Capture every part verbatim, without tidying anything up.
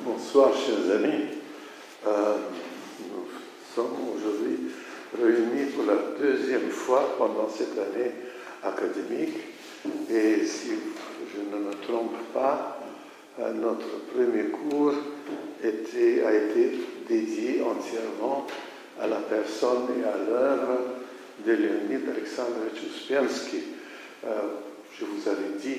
Bonsoir, chers amis. Euh, nous sommes aujourd'hui réunis pour la deuxième fois pendant cette année académique. Et si je ne me trompe pas, notre premier cours était, a été dédié entièrement à la personne et à l'œuvre de Leonid Alexandrovitch Ouspiansky. Euh, je vous avais dit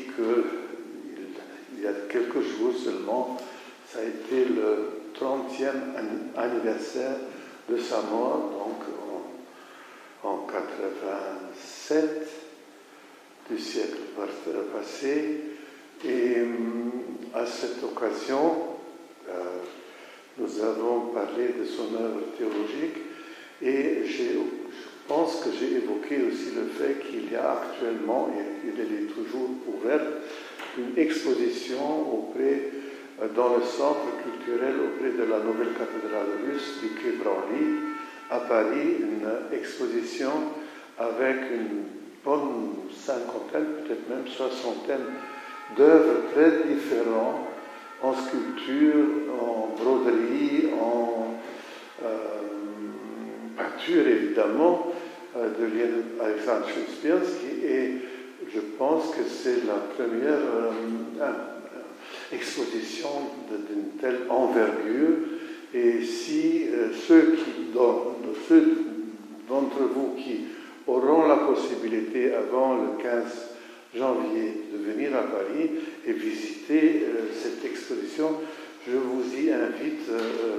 qu'il y a quelques jours seulement, ça a été le trentième anniversaire de sa mort, donc en, en quatre-vingt-sept du siècle passé. Et à cette occasion, euh, nous avons parlé de son œuvre théologique et je pense que j'ai évoqué aussi le fait qu'il y a actuellement, et il est toujours ouvert, une exposition auprès, dans le centre culturel auprès de la nouvelle cathédrale russe du quai Branly à Paris, une exposition avec une bonne cinquantaine, peut-être même soixantaine d'œuvres très différentes en sculpture, en broderie, en euh, peinture évidemment, euh, de Leonid Alexandrovitch Ouspiansky, et je pense que c'est la première euh, exposition d'une telle envergure. Et si euh, ceux, qui, dans, ceux d'entre vous qui auront la possibilité avant le quinze janvier de venir à Paris et visiter euh, cette exposition, je vous y invite euh,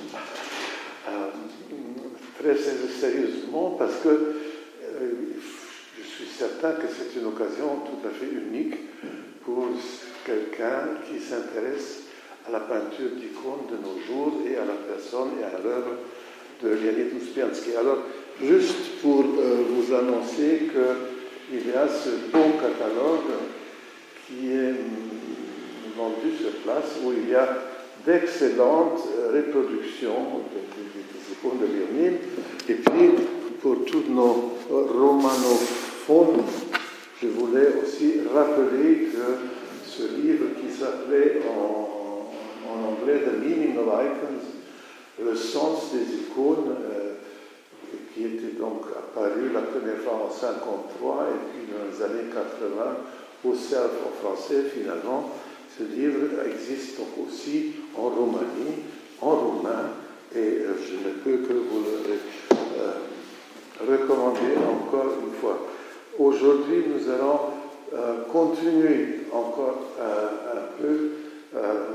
euh, très sérieusement parce que euh, je suis certain que c'est une occasion tout à fait unique pour quelqu'un qui s'intéresse à la peinture d'icônes de nos jours et à la personne et à l'œuvre de Leonid Ouspiansky. Alors, juste pour euh, vous annoncer qu'il y a ce beau catalogue qui est vendu sur place, où il y a d'excellentes reproductions des icônes de Leonid. Et puis, pour tous nos romanophones, je voulais aussi rappeler que ce livre qui s'appelait en, en anglais The Meaning of Icons, le sens des icônes, euh, qui était donc apparu la première fois en mille neuf cent cinquante-trois et puis dans les années quatre-vingts au cerf en français finalement. Ce livre existe donc aussi en Roumanie, en roumain, et euh, je ne peux que vous le euh, recommander encore une fois. Aujourd'hui, nous allons euh, continuer encore euh, un peu euh,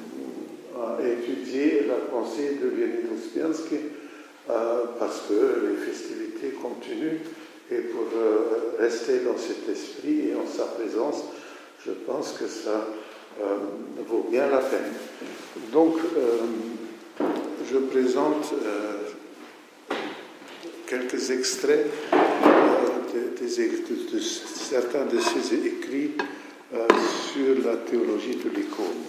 à étudier la pensée de Leonid Ouspiansky euh, parce que les festivités continuent et pour euh, rester dans cet esprit et en sa présence, je pense que ça euh, vaut bien la peine. Donc, euh, je présente euh, quelques extraits euh, de, de, de, de certains de ses écrits euh, sur la théologie de l'icône.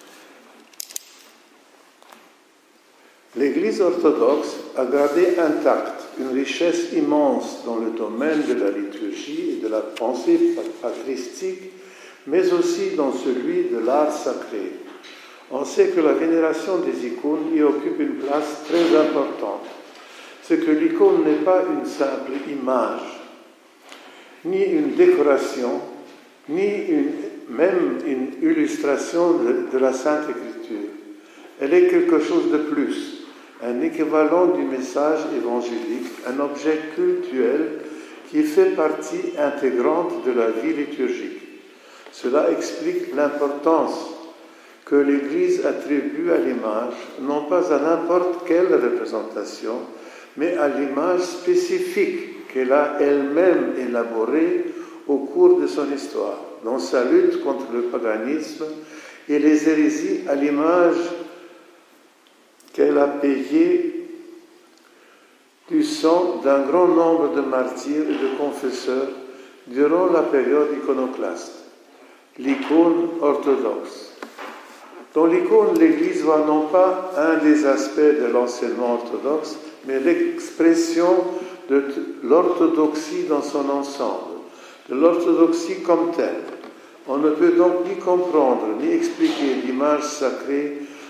L'Église orthodoxe a gardé intacte une richesse immense dans le domaine de la liturgie et de la pensée patristique, mais aussi dans celui de l'art sacré. On sait que la vénération des icônes y occupe une place très importante. C'est que l'icône n'est pas une simple image, ni une décoration, ni une, même une illustration de, de la Sainte Écriture. Elle est quelque chose de plus, un équivalent du message évangélique, un objet cultuel qui fait partie intégrante de la vie liturgique. Cela explique l'importance que l'Église attribue à l'image, non pas à n'importe quelle représentation, mais à l'image spécifique qu'elle a elle-même élaborée au cours de son histoire, dans sa lutte contre le paganisme et les hérésies, à l'image qu'elle a payé du sang d'un grand nombre de martyrs et de confesseurs durant la période iconoclaste, l'icône orthodoxe. Dans l'icône, l'Église voit non pas un des aspects de l'enseignement orthodoxe, mais l'expression de l'orthodoxie dans son ensemble, de l'orthodoxie comme telle. On ne peut donc ni comprendre ni expliquer l'image sacrée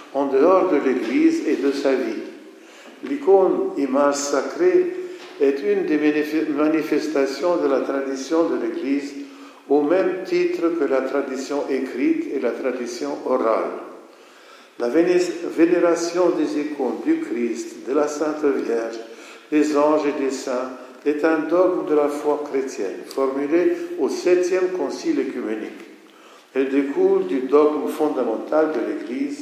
en dehors de l'Église et de sa vie. L'icône image sacrée est une des manifestations de la tradition de l'Église au même titre que la tradition écrite et la tradition orale. La vénération des icônes du Christ, de la Sainte Vierge, des anges et des saints est un dogme de la foi chrétienne, formulé au septième concile œcuménique. Elle découle du dogme fondamental de l'Église,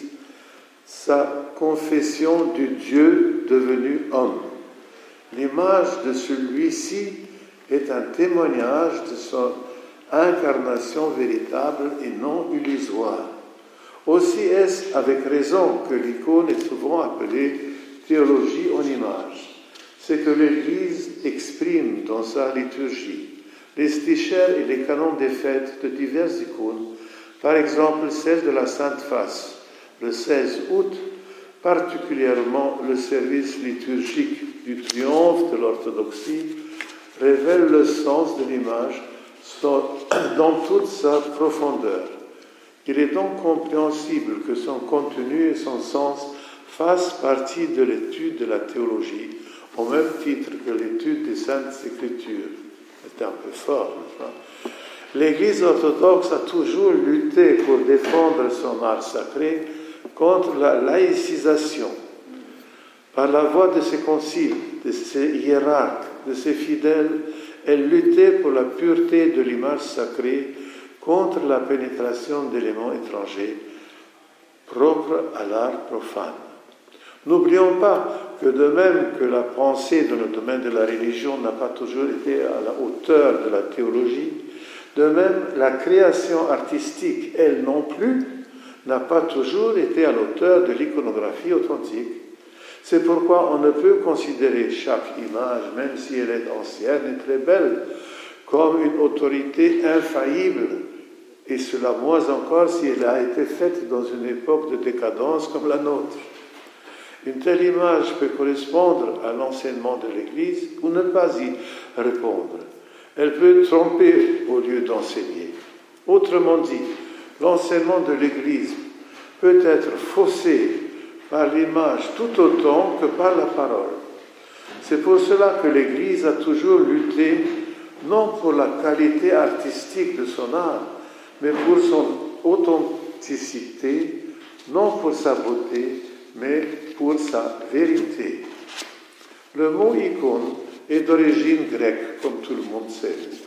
sa confession du Dieu devenu homme. L'image de celui-ci est un témoignage de son incarnation véritable et non illusoire. Aussi est-ce avec raison que l'icône est souvent appelée théologie en image. C'est que l'Église exprime dans sa liturgie les stichères et les canons des fêtes de diverses icônes, par exemple celle de la Sainte Face, le seize août, particulièrement le service liturgique du triomphe de l'orthodoxie, révèle le sens de l'image dans toute sa profondeur. Il est donc compréhensible que son contenu et son sens fassent partie de l'étude de la théologie, au même titre que l'étude des Saintes Écritures. C'est un peu fort, n'est-ce pas? L'Église orthodoxe a toujours lutté pour défendre son art sacré contre la laïcisation. Par la voix de ses conciles, de ses hiérarques, de ses fidèles, elle luttait pour la pureté de l'image sacrée contre la pénétration d'éléments étrangers propres à l'art profane. N'oublions pas que de même que la pensée dans le domaine de la religion n'a pas toujours été à la hauteur de la théologie, de même la création artistique, elle non plus, n'a pas toujours été à l'auteur de l'iconographie authentique. C'est pourquoi on ne peut considérer chaque image, même si elle est ancienne et très belle, comme une autorité infaillible, et cela moins encore si elle a été faite dans une époque de décadence comme la nôtre. Une telle image peut correspondre à l'enseignement de l'Église ou ne pas y répondre. Elle peut tromper au lieu d'enseigner. Autrement dit, l'enseignement de l'Église peut être faussé par l'image tout autant que par la parole. C'est pour cela que l'Église a toujours lutté, non pour la qualité artistique de son art, mais pour son authenticité, non pour sa beauté, mais pour sa vérité. Le mot icône est d'origine grecque, comme tout le monde sait, n'est-ce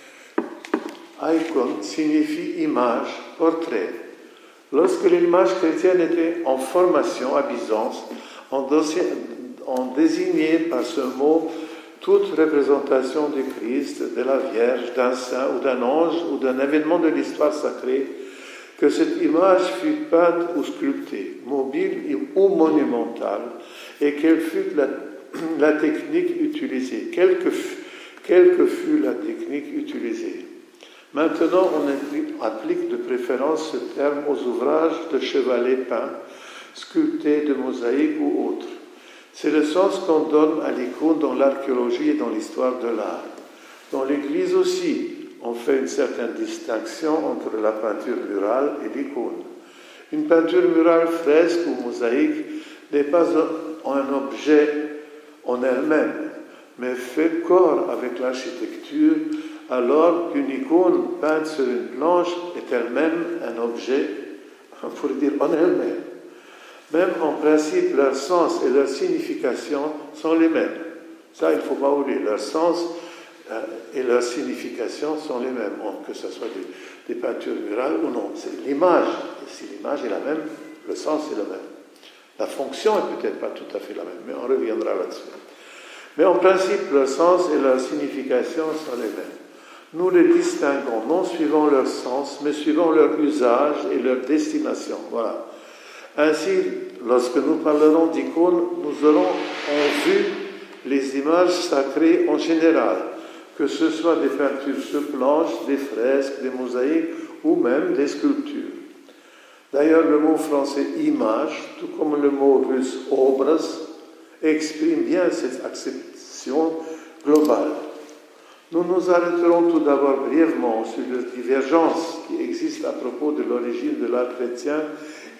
pas? Icône signifie image, portrait. Lorsque l'image chrétienne était en formation à Byzance, on, dossier, on désignait par ce mot toute représentation du Christ, de la Vierge, d'un saint ou d'un ange ou d'un événement de l'histoire sacrée, que cette image fut peinte ou sculptée, mobile ou monumentale, et quelle fut la, la technique utilisée, quelle que, quelle que fut la technique utilisée. Maintenant, on applique de préférence ce terme aux ouvrages de chevalets peints, sculptés de mosaïques ou autres. C'est le sens qu'on donne à l'icône dans l'archéologie et dans l'histoire de l'art. Dans l'Église aussi, on fait une certaine distinction entre la peinture murale et l'icône. Une peinture murale, fresque ou mosaïque n'est pas un objet en elle-même, mais fait corps avec l'architecture, alors qu'une icône peinte sur une planche est elle-même un objet, pour dire en elle-même. Même en principe, leur sens et leur signification sont les mêmes. Ça, il ne faut pas oublier. Leur sens euh, et leur signification sont les mêmes, que ce soit des, des peintures murales ou non. C'est l'image. Et si l'image est la même, le sens est le même. La fonction est peut-être pas tout à fait la même, mais on reviendra là-dessus. Mais en principe, leur sens et leur signification sont les mêmes. Nous les distinguons non suivant leur sens, mais suivant leur usage et leur destination. Voilà. Ainsi, lorsque nous parlerons d'icônes, nous aurons en vue les images sacrées en général, que ce soit des peintures sur planche, des fresques, des mosaïques ou même des sculptures. D'ailleurs, le mot français « image », tout comme le mot russe « obraz », exprime bien cette acception globale. Nous nous arrêterons tout d'abord brièvement sur les divergences qui existent à propos de l'origine de l'art chrétien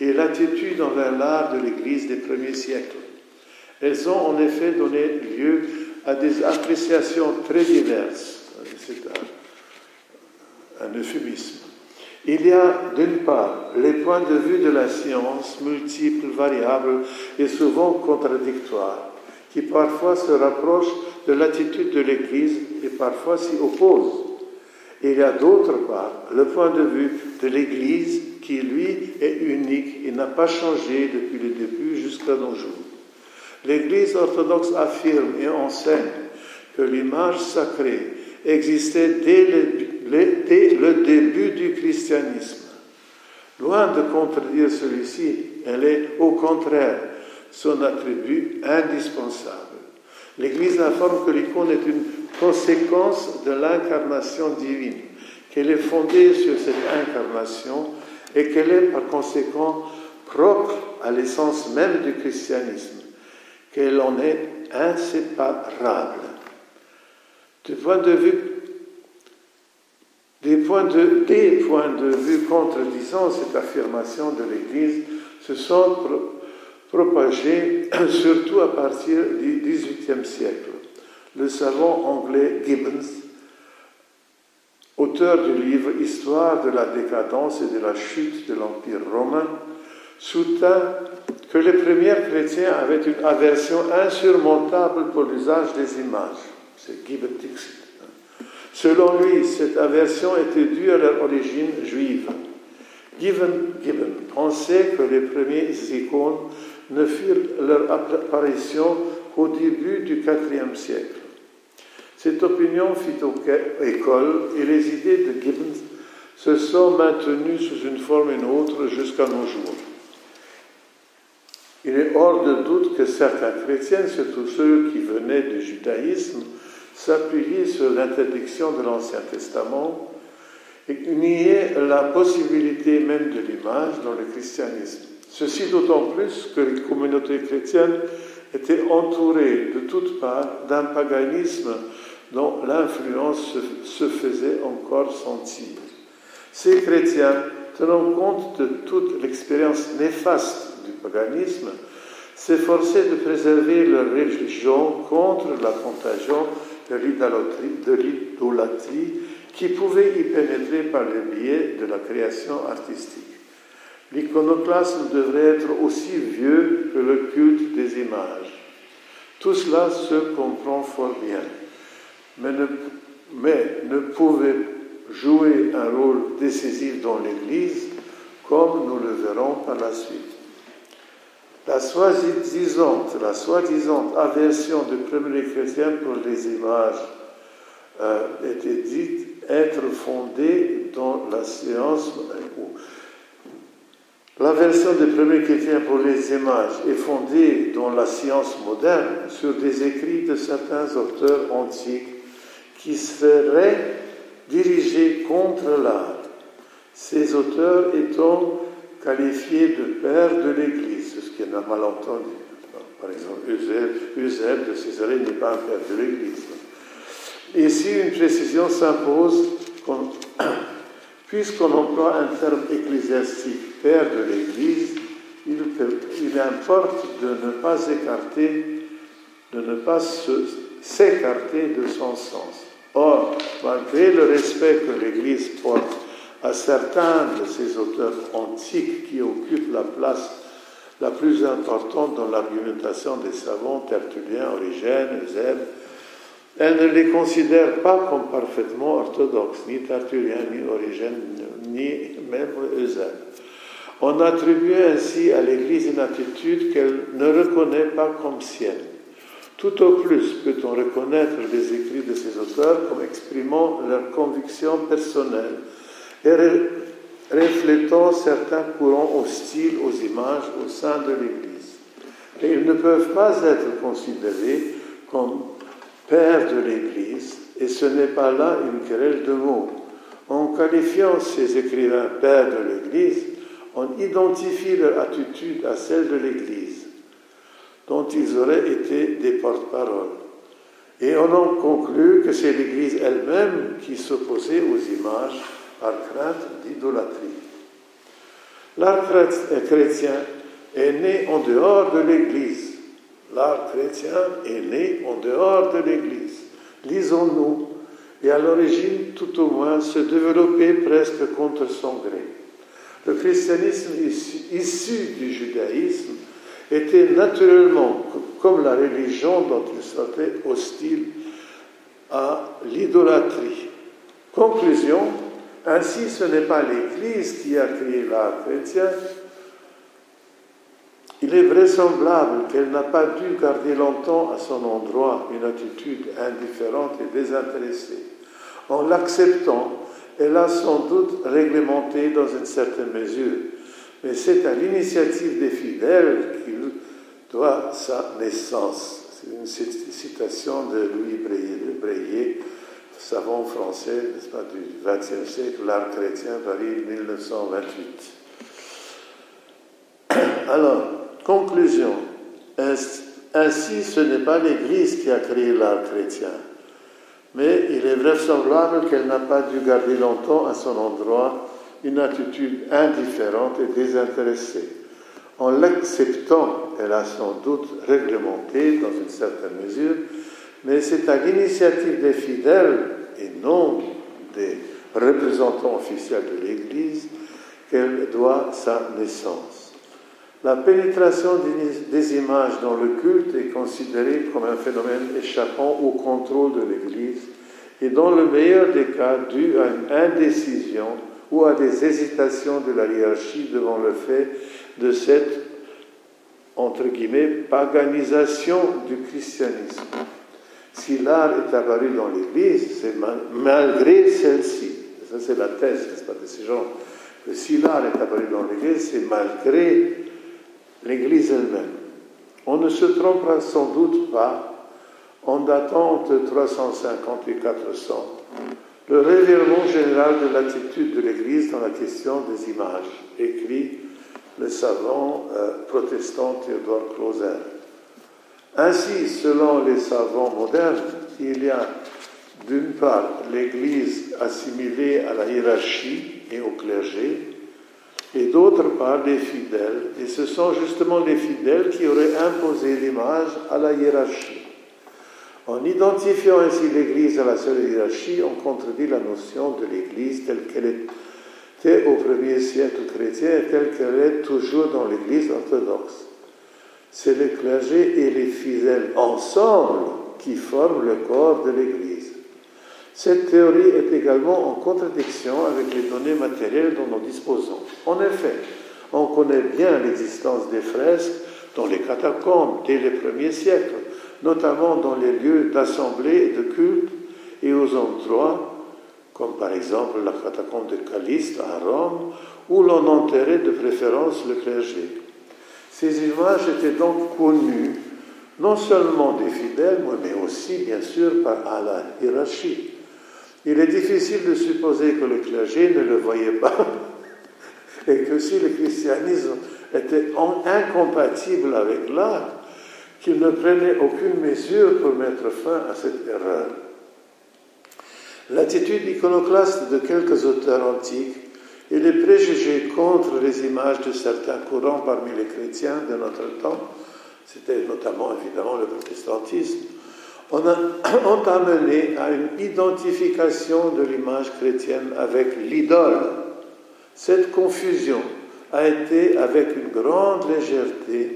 et l'attitude envers l'art de l'Église des premiers siècles. Elles ont en effet donné lieu à des appréciations très diverses. C'est un, un euphémisme. Il y a d'une part les points de vue de la science, multiples, variables et souvent contradictoires, qui parfois se rapprochent de l'attitude de l'Église et parfois s'y opposent. Il y a d'autre part le point de vue de l'Église qui, lui, est unique et n'a pas changé depuis le début jusqu'à nos jours. L'Église orthodoxe affirme et enseigne que l'image sacrée existait dès le, dès le début du christianisme. Loin de contredire celui-ci, elle est au contraire son attribut indispensable. L'Église informe que l'icône est une conséquence de l'incarnation divine, qu'elle est fondée sur cette incarnation et qu'elle est par conséquent propre à l'essence même du christianisme, qu'elle en est inséparable. Du point de vue, des, points de, des points de vue contredisant cette affirmation de l'Église se sont pro, propagés surtout à partir du dix-huitième siècle. Le savant anglais Gibbons, auteur du livre « Histoire de la décadence et de la chute de l'Empire romain », soutint que les premiers chrétiens avaient une aversion insurmontable pour l'usage des images. C'est Gibbon Dixit. Selon lui, cette aversion était due à leur origine juive. Gibbon, Gibbon pensait que les premières icônes ne firent leur apparition qu'au début du quatrième siècle. Cette opinion fit école et les idées de Gibbon se sont maintenues sous une forme ou une autre jusqu'à nos jours. Il est hors de doute que certains chrétiens, surtout ceux qui venaient du judaïsme, s'appuyaient sur l'interdiction de l'Ancien Testament et niaient la possibilité même de l'image dans le christianisme. Ceci d'autant plus que les communautés chrétiennes étaient entourées de toutes parts d'un paganisme dont l'influence se faisait encore sentir. Ces chrétiens, tenant compte de toute l'expérience néfaste du paganisme, s'efforçaient de préserver leur religion contre la contagion de l'idolâtrie, de l'idolâtrie qui pouvait y pénétrer par le biais de la création artistique. L'iconoclasme devrait être aussi vieux que le culte des images. Tout cela se comprend fort bien, mais ne, mais ne pouvait jouer un rôle décisif dans l'Église, comme nous le verrons par la suite. La soi-disant, la soi-disant aversion des premiers chrétiens pour les images euh, était dite être fondée dans la science. L'aversion des premiers chrétiens pour les images est fondée dans la science moderne sur des écrits de certains auteurs antiques qui seraient dirigés contre l'art. Ces auteurs étant qualifiés de pères de l'Église, ce qui est un malentendu. Par exemple, Eusèbe de Césarée n'est pas un père de l'Église. Ici, une précision s'impose, puisqu'on emploie un terme ecclésiastique, père de l'Église, il, il importe de ne pas écarter, de ne pas se, s'écarter de son sens. Or, malgré le respect que l'Église porte à certains de ces auteurs antiques qui occupent la place la plus importante dans l'argumentation des savants, Tertullien, Origène, Eusèbe, elle ne les considère pas comme parfaitement orthodoxes, ni Tertullien, ni Origène, ni même Eusèbe. On attribue ainsi à l'Église une attitude qu'elle ne reconnaît pas comme sienne. Tout au plus peut-on reconnaître les écrits de ces auteurs comme exprimant leurs convictions personnelles et ré- reflétant certains courants hostiles aux images au sein de l'Église. Et ils ne peuvent pas être considérés comme pères de l'Église, et ce n'est pas là une querelle de mots. En qualifiant ces écrivains pères de l'Église, on identifie leur attitude à celle de l'Église, dont ils auraient été des porte-paroles. Et on en conclut que c'est l'Église elle-même qui s'opposait aux images par crainte d'idolâtrie. L'art chrétien est né en dehors de l'Église. L'art chrétien est né en dehors de l'Église. Lisons-nous, et à l'origine, tout au moins, se développait presque contre son gré. Le christianisme issu du judaïsme était naturellement, comme la religion dont il sortait, hostile à l'idolâtrie. Conclusion, ainsi ce n'est pas l'Église qui a créé l'art chrétien. Il est vraisemblable qu'elle n'a pas dû garder longtemps à son endroit une attitude indifférente et désintéressée. En l'acceptant, elle a sans doute réglementé dans une certaine mesure, mais c'est à l'initiative des fidèles qu'il doit sa naissance. C'est une citation de Louis Breillet, savant français, n'est-ce pas, du vingtième siècle, l'art chrétien, Paris, mille neuf cent vingt-huit. Alors, conclusion. Ainsi, ce n'est pas l'Église qui a créé l'art chrétien, mais il est vraisemblable qu'elle n'a pas dû garder longtemps à son endroit une attitude indifférente et désintéressée. En l'acceptant, elle a sans doute réglementé dans une certaine mesure, mais c'est à l'initiative des fidèles et non des représentants officiels de l'Église qu'elle doit sa naissance. La pénétration des images dans le culte est considérée comme un phénomène échappant au contrôle de l'Église et dans le meilleur des cas dû à une indécision ou à des hésitations de la hiérarchie devant le fait de cette, entre guillemets, paganisation du christianisme. Si l'art est apparu dans l'Église, c'est mal, malgré celle-ci. Ça, c'est la thèse, n'est-ce pas, de ces gens. Que si l'art est apparu dans l'Église, c'est malgré l'Église elle-même. On ne se trompera sans doute pas en datant entre trois cent cinquante et quatre cents le revirement général de l'attitude de l'Église dans la question des images, écrit le savant euh, protestant Théodore Clauser. Ainsi, selon les savants modernes, il y a d'une part l'Église assimilée à la hiérarchie et au clergé, et d'autre part les fidèles, et ce sont justement les fidèles qui auraient imposé l'image à la hiérarchie. En identifiant ainsi l'Église à la seule hiérarchie, on contredit la notion de l'Église telle qu'elle était au premier siècle chrétien et telle qu'elle est toujours dans l'Église orthodoxe. C'est le clergé et les fidèles ensemble qui forment le corps de l'Église. Cette théorie est également en contradiction avec les données matérielles dont nous disposons. En effet, on connaît bien l'existence des fresques dans les catacombes dès les premiers siècles, notamment dans les lieux d'assemblée et de culte et aux endroits, comme par exemple la catacombe de Caliste à Rome, où l'on enterrait de préférence le clergé. Ces images étaient donc connues, non seulement des fidèles, mais aussi, bien sûr, par à la hiérarchie. Il est difficile de supposer que le clergé ne le voyait pas et que si le christianisme était incompatible avec l'art, qu'il ne prenait aucune mesure pour mettre fin à cette erreur. L'attitude iconoclaste de quelques auteurs antiques et les préjugés contre les images de certains courants parmi les chrétiens de notre temps, c'était notamment évidemment le protestantisme, on a, ont amené à une identification de l'image chrétienne avec l'idole. Cette confusion a été, avec une grande légèreté,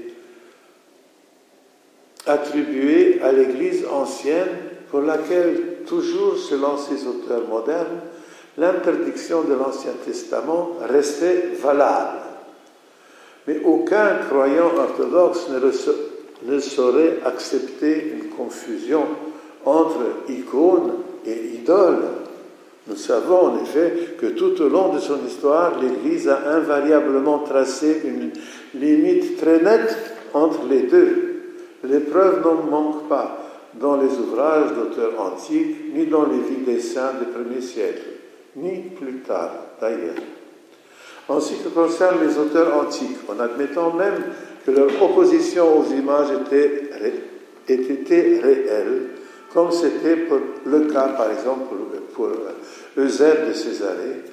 attribuée à l'Église ancienne, pour laquelle, toujours selon ces auteurs modernes, l'interdiction de l'Ancien Testament restait valable. Mais aucun croyant orthodoxe ne, reço- ne saurait accepter une confusion entre icône et idole. Nous savons en effet que tout au long de son histoire, l'Église a invariablement tracé une limite très nette entre les deux. Les preuves n'en manquent pas dans les ouvrages d'auteurs antiques, ni dans les vies des saints des premiers siècles, ni plus tard d'ailleurs. En ce qui concerne les auteurs antiques, en admettant même que leur opposition aux images était, était réelle, comme c'était pour le cas par exemple pour Eusèbe de Césarée,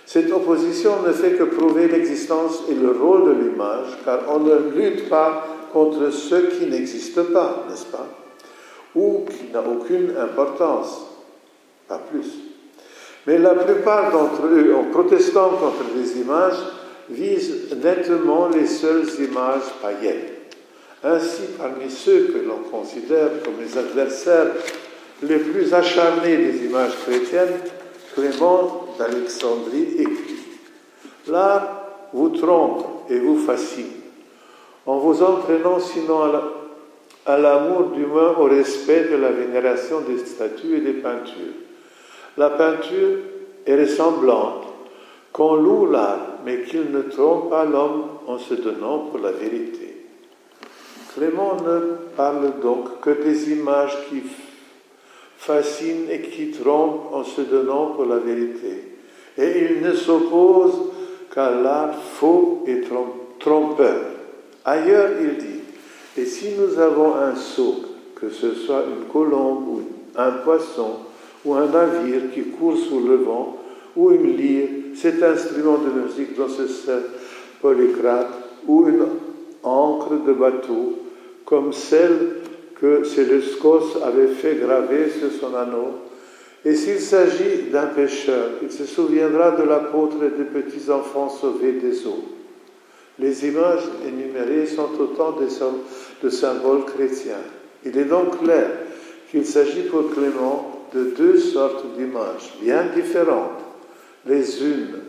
Cette opposition ne fait que prouver l'existence et le rôle de l'image, car on ne lutte pas contre ce qui n'existe pas, n'est-ce pas, ou qui n'a aucune importance, pas plus. Mais la plupart d'entre eux, en protestant contre les images, visent nettement les seules images païennes. Ainsi, parmi ceux que l'on considère comme les adversaires les plus acharnés des images chrétiennes, Clément d'Alexandrie écrit « L'art vous trompe et vous fascine, en vous entraînant sinon à l'amour, du moins au respect de la vénération des statues et des peintures. La peinture est ressemblante, qu'on loue l'art, mais qu'il ne trompe pas l'homme en se donnant pour la vérité. » Clément ne parle donc que des images qui fascinent et qui trompent en se donnant pour la vérité. Et il ne s'oppose qu'à l'art faux et trompeur. Ailleurs, il dit, « Et si nous avons un sceau, que ce soit une colombe ou un poisson, ou un navire qui court sous le vent, ou une lyre, cet instrument de musique dont se sert Polycrate, ou une ancre de bateau, comme celle que Séleucos avait fait graver sur son anneau. Et s'il s'agit d'un pêcheur, il se souviendra de l'apôtre et des petits-enfants sauvés des eaux. Les images énumérées sont autant de symboles chrétiens. Il est donc clair qu'il s'agit pour Clément de deux sortes d'images bien différentes. Les unes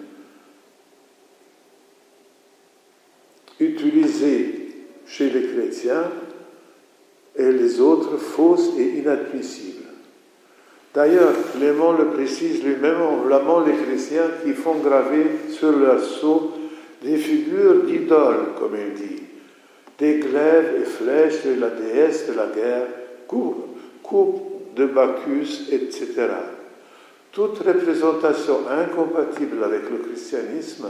utilisées chez les chrétiens et les autres fausses et inadmissibles. D'ailleurs, Clément le précise lui-même en blâmant les chrétiens qui font graver sur leur sceau des figures d'idoles, comme il dit, des glaives et flèches de la déesse de la guerre, coupe de Bacchus, et cetera. Toute représentation incompatible avec le christianisme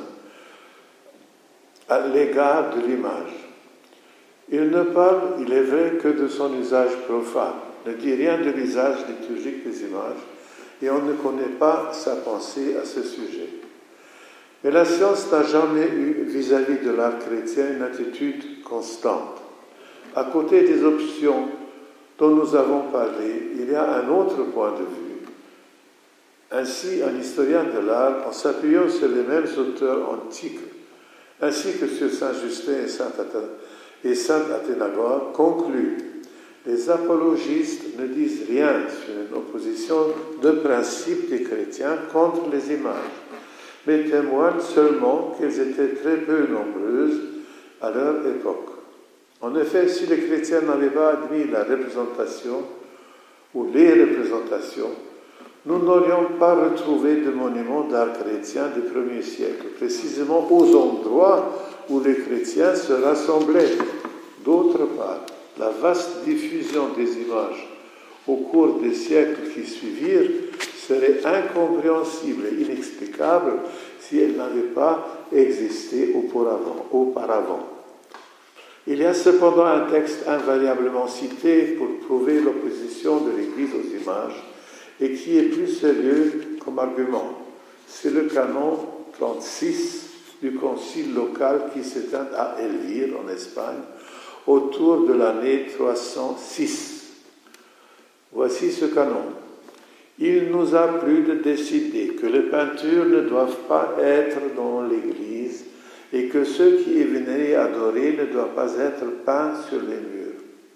à l'égard de l'image. Il ne parle, il est vrai, que de son usage profane, ne dit rien de l'usage liturgique des images, et on ne connaît pas sa pensée à ce sujet. Mais la science n'a jamais eu, vis-à-vis de l'art chrétien, une attitude constante. À côté des options dont nous avons parlé, il y a un autre point de vue. Ainsi, un historien de l'art, en s'appuyant sur les mêmes auteurs antiques, ainsi que sur Saint Justin et Saint, et Saint Athénagore, conclut « Les apologistes ne disent rien sur une opposition de principe des chrétiens contre les images, mais témoignent seulement qu'elles étaient très peu nombreuses à leur époque. En effet, si les chrétiens n'avaient pas admis la représentation ou les représentations, nous n'aurions pas retrouvé de monuments d'art chrétien du premier siècle, précisément aux endroits où les chrétiens se rassemblaient. D'autre part, la vaste diffusion des images au cours des siècles qui suivirent serait incompréhensible et inexplicable si elle n'avait pas existé auparavant. auparavant. Il y a cependant un texte invariablement cité pour prouver l'opposition de l'Église aux images et qui est plus sérieux comme argument. C'est le canon trente-six du concile local qui s'éteint à Elvire, en Espagne, autour de l'année trois cent six. Voici ce canon. Il nous a plu de décider que les peintures ne doivent pas être dans l'Église et que ceux qui y venaient adorer ne doivent pas être peints sur les murs.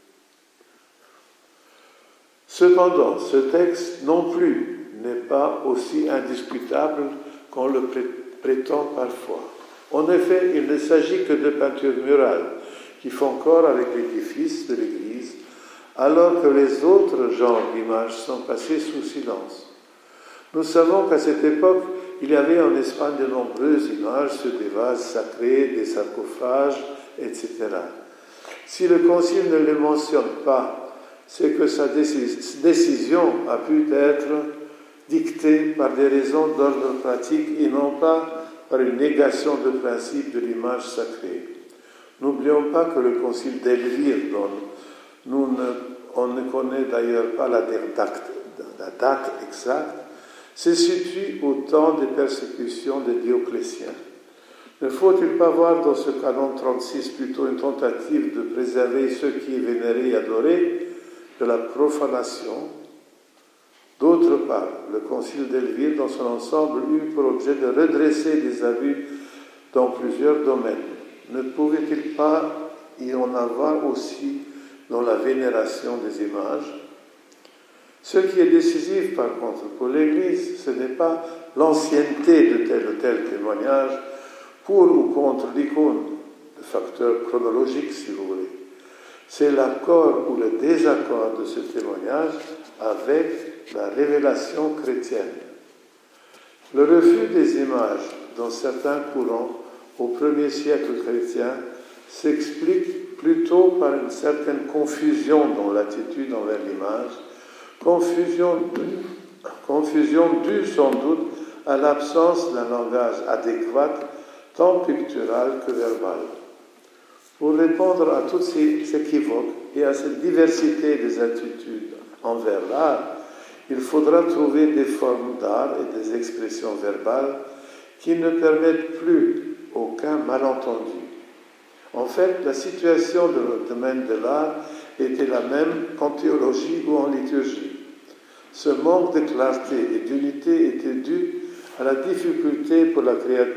Cependant, ce texte non plus n'est pas aussi indiscutable qu'on le prétend parfois. En effet, il ne s'agit que de peintures murales qui font corps avec l'édifice de l'Église, alors que les autres genres d'images sont passés sous silence. Nous savons qu'à cette époque, il y avait en Espagne de nombreuses images sur des vases sacrés, des sarcophages, et cetera. Si le Concile ne les mentionne pas, c'est que sa décision a pu être dictée par des raisons d'ordre pratique et non pas par une négation de principe de l'image sacrée. N'oublions pas que le Concile d'Elvire, dont nous ne, on ne connaît d'ailleurs pas la date, la date exacte, se situe au temps des persécutions de Dioclétien. Ne faut-il pas voir dans ce canon trente-six plutôt une tentative de préserver ce qui est vénéré et adoré de la profanation? D'autre part, le concile d'Elvire, dans son ensemble, eut pour objet de redresser des abus dans plusieurs domaines. Ne pouvait-il pas y en avoir aussi dans la vénération des images? Ce qui est décisif, par contre, pour l'Église, ce n'est pas l'ancienneté de tel ou tel témoignage, pour ou contre l'icône, le facteur chronologique, si vous voulez. C'est l'accord ou le désaccord de ce témoignage avec la révélation chrétienne. Le refus des images dans certains courants au premier siècle chrétien s'explique plutôt par une certaine confusion dans l'attitude envers l'image, confusion due, confusion due sans doute à l'absence d'un langage adéquat, tant pictural que verbal. Pour répondre à tous ces équivoques et à cette diversité des attitudes envers l'art, il faudra trouver des formes d'art et des expressions verbales qui ne permettent plus aucun malentendu. En fait, la situation de notre domaine de l'art était la même qu'en théologie ou en liturgie. Ce manque de clarté et d'unité était dû à la difficulté pour la créature,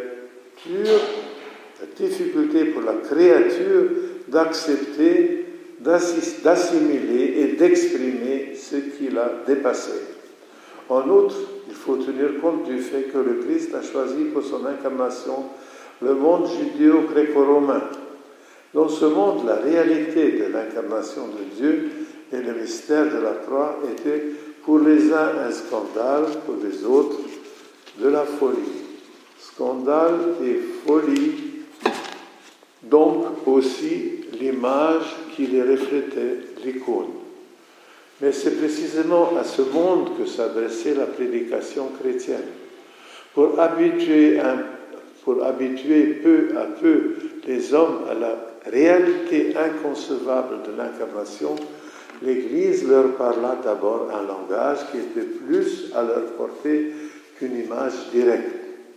la difficulté pour la créature d'accepter, d'assimiler et d'exprimer ce qui l'a dépassé. En outre, il faut tenir compte du fait que le Christ a choisi pour son incarnation le monde judéo-gréco-romain. Dans ce monde, la réalité de l'incarnation de Dieu et le mystère de la croix étaient pour les uns un scandale, pour les autres de la folie. Scandale et folie, donc aussi l'image qui les reflétait, l'icône. Mais c'est précisément à ce monde que s'adressait la prédication chrétienne. Pour habituer, un, pour habituer peu à peu les hommes à la réalité inconcevable de l'incarnation, l'Église leur parla d'abord un langage qui était plus à leur portée qu'une image directe.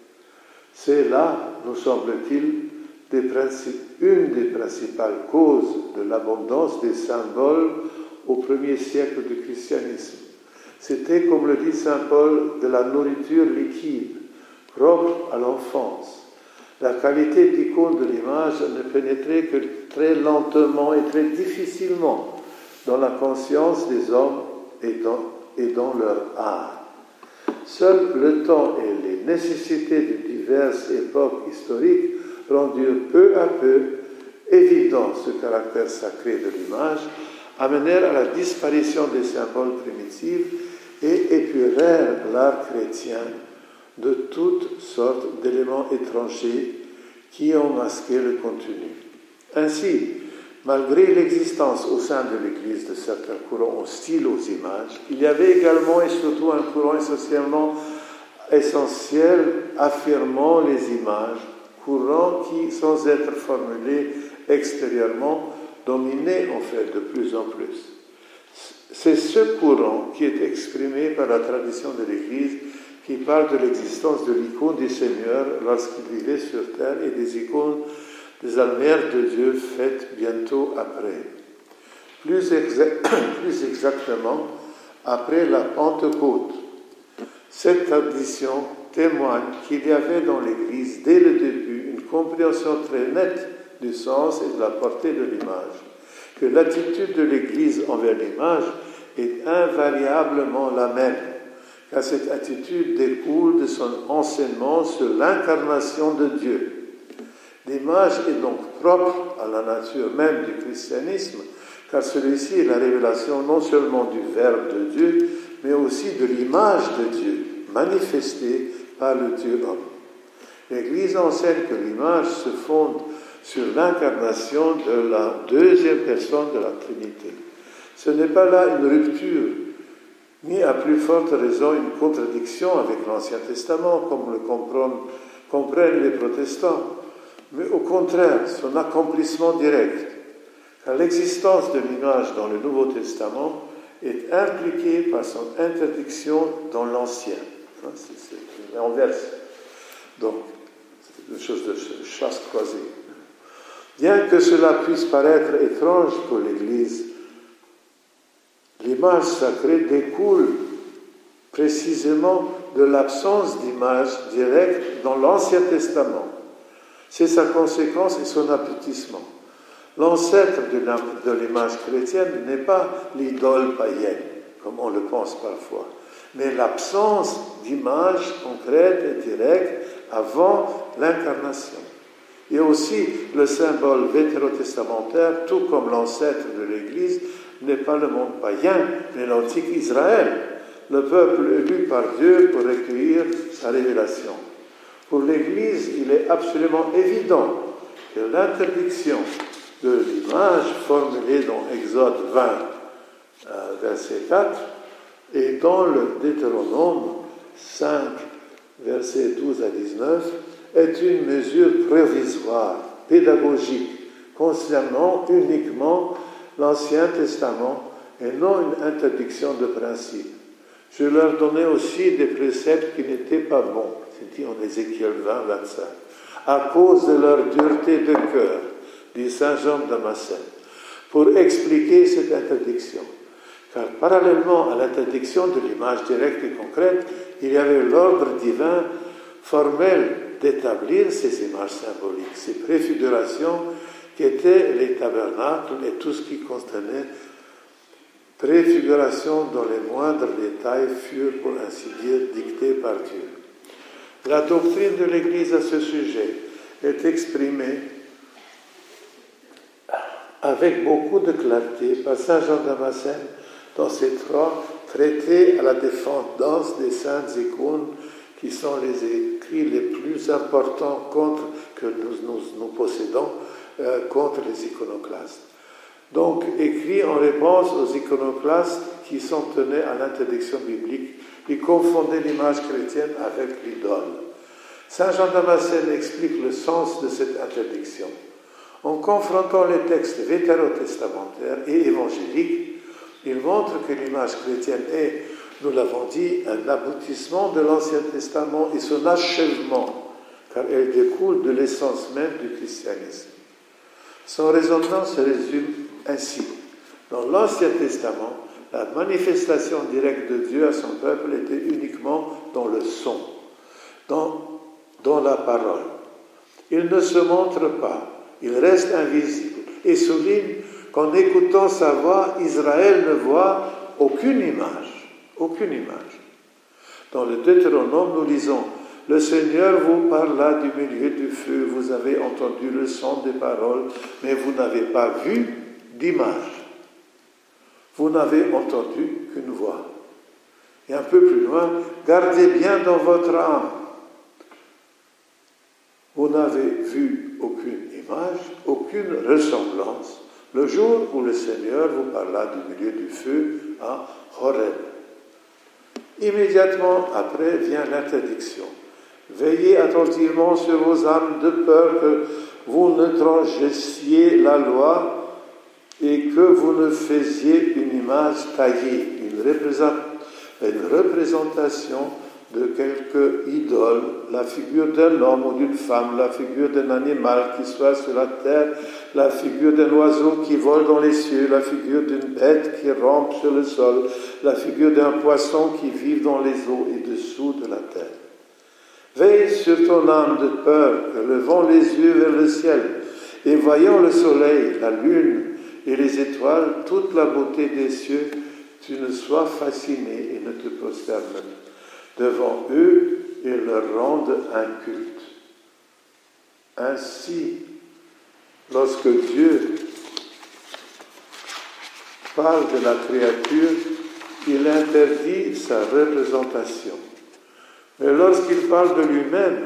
C'est là, nous semble-t-il, des principes, une des principales causes de l'abondance des symboles au premier siècle du christianisme. C'était, comme le dit saint Paul, de la nourriture liquide, propre à l'enfance. La qualité d'icône de l'image ne pénétrait que très lentement et très difficilement dans la conscience des hommes et dans, et dans leur art. Seul le temps et les nécessités de diverses époques historiques rendurent peu à peu évident ce caractère sacré de l'image, amenèrent à la disparition des symboles primitifs et épurèrent l'art chrétien de toutes sortes d'éléments étrangers qui ont masqué le contenu. Ainsi, malgré l'existence au sein de l'Église de certains courants hostiles aux images, il y avait également et surtout un courant essentiellement essentiel affirmant les images, courant qui, sans être formulé extérieurement, dominait en fait de plus en plus. C'est ce courant qui est exprimé par la tradition de l'Église qui parle de l'existence de l'icône du Seigneur lorsqu'il vivait sur terre et des icônes des almères de Dieu faites bientôt après. Plus, exa- plus exactement, après la Pentecôte. Cette tradition témoigne qu'il y avait dans l'Église, dès le début, une compréhension très nette du sens et de la portée de l'image, que l'attitude de l'Église envers l'image est invariablement la même, car cette attitude découle de son enseignement sur l'incarnation de Dieu. L'image est donc propre à la nature même du christianisme, car celui-ci est la révélation non seulement du Verbe de Dieu, mais aussi de l'image de Dieu, manifestée par le Dieu homme. L'Église enseigne que l'image se fonde sur l'incarnation de la deuxième personne de la Trinité. Ce n'est pas là une rupture, ni à plus forte raison une contradiction avec l'Ancien Testament, comme le comprennent, comprennent les protestants, mais au contraire, son accomplissement direct, car l'existence de l'image dans le Nouveau Testament est impliquée par son interdiction dans l'Ancien. Hein, c'est, c'est l'inverse. Donc, c'est une chose de chasse croisée. Bien que cela puisse paraître étrange pour l'Église, l'image sacrée découle précisément de l'absence d'image directe dans l'Ancien Testament. C'est sa conséquence et son aboutissement. L'ancêtre de l'image chrétienne n'est pas l'idole païenne, comme on le pense parfois, mais l'absence d'image concrète et directe avant l'incarnation. Et aussi, le symbole vétérotestamentaire, tout comme l'ancêtre de l'Église, n'est pas le monde païen, mais l'antique Israël, le peuple élu par Dieu pour recueillir sa révélation. Pour l'Église, il est absolument évident que l'interdiction de l'image formulée dans Exode vingt, euh, verset quatre, et dans le Deutéronome cinq, versets douze à dix-neuf, est une mesure provisoire, pédagogique, concernant uniquement l'Ancien Testament et non une interdiction de principe. Je leur donnais aussi des préceptes qui n'étaient pas bons, c'est dit en Ézéchiel vingt, vingt-cinq, à cause de leur dureté de cœur, dit Saint Jean de Damascène, pour expliquer cette interdiction. Car parallèlement à l'interdiction de l'image directe et concrète, il y avait l'ordre divin formel d'établir ces images symboliques, ces préfigurations qui étaient les tabernacles et tout ce qui contenait préfiguration dont les moindres détails furent, pour ainsi dire, dictés par Dieu. La doctrine de l'Église à ce sujet est exprimée avec beaucoup de clarté par Saint Jean de Damascène dans ses trois traités à la défense des saintes icônes qui sont les écrits les plus importants contre, que nous, nous, nous possédons euh, contre les iconoclastes. Donc, écrit en réponse aux iconoclastes qui s'en tenaient à l'interdiction biblique, ils confondaient l'image chrétienne avec l'idole. Saint Jean de Damascène explique le sens de cette interdiction. En confrontant les textes vétérotestamentaires et évangéliques, il montre que l'image chrétienne est, nous l'avons dit, un aboutissement de l'Ancien Testament et son achèvement, car elle découle de l'essence même du christianisme. Son raisonnement se résume ainsi. Dans l'Ancien Testament, la manifestation directe de Dieu à son peuple était uniquement dans le son, dans, dans la parole. Il ne se montre pas, il reste invisible et souligne qu'en écoutant sa voix, Israël ne voit aucune image, aucune image. Dans le Deutéronome, nous lisons « Le Seigneur vous parla du milieu du feu, vous avez entendu le son des paroles, mais vous n'avez pas vu d'image. Vous n'avez entendu qu'une voix. » Et un peu plus loin, « Gardez bien dans votre âme. Vous n'avez vu aucune image, aucune ressemblance, le jour où le Seigneur vous parla du milieu du feu à Horeb. » Immédiatement après vient l'interdiction. « Veillez attentivement sur vos âmes de peur que vous ne transgressiez la loi et que vous ne faisiez une image taillée, une, une représentation de quelque idole, la figure d'un homme ou d'une femme, la figure d'un animal qui soit sur la terre, la figure d'un oiseau qui vole dans les cieux, la figure d'une bête qui rampe sur le sol, la figure d'un poisson qui vit dans les eaux et dessous de la terre. Veille sur ton âme de peur, levant les yeux vers le ciel, et voyant le soleil, la lune et les étoiles, toute la beauté des cieux, tu ne sois fasciné et ne te prosternes devant eux et leur rende un culte. Ainsi, lorsque Dieu parle de la créature, il interdit sa représentation. Mais lorsqu'il parle de lui-même,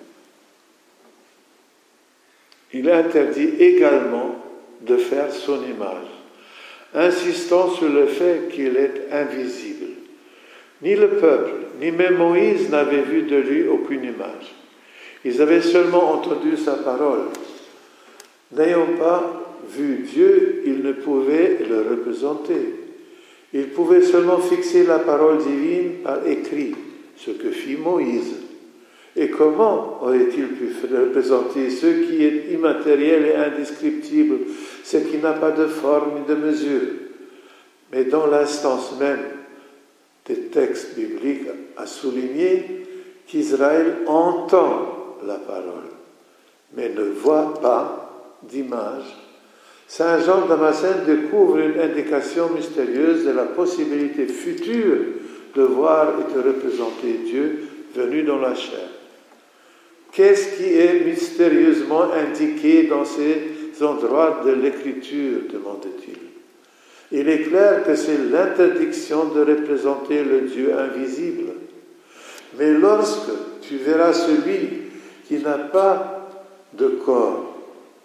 il interdit également de faire son image, insistant sur le fait qu'il est invisible. Ni le peuple, ni même Moïse n'avaient vu de lui aucune image. Ils avaient seulement entendu sa parole. N'ayant pas vu Dieu, ils ne pouvaient le représenter. Ils pouvaient seulement fixer la parole divine par écrit, ce que fit Moïse. Et comment aurait-il pu représenter ce qui est immatériel et indescriptible, ce qui n'a pas de forme ni de mesure? Mais dans l'instance même des textes bibliques a souligné qu'Israël entend la parole, mais ne voit pas d'image. Saint Jean Damascène découvre une indication mystérieuse de la possibilité future de voir et de représenter Dieu venu dans la chair. Qu'est-ce qui est mystérieusement indiqué dans ces endroits de l'Écriture, demande-t-il. Il est clair que c'est l'interdiction de représenter le Dieu invisible. Mais lorsque tu verras celui qui n'a pas de corps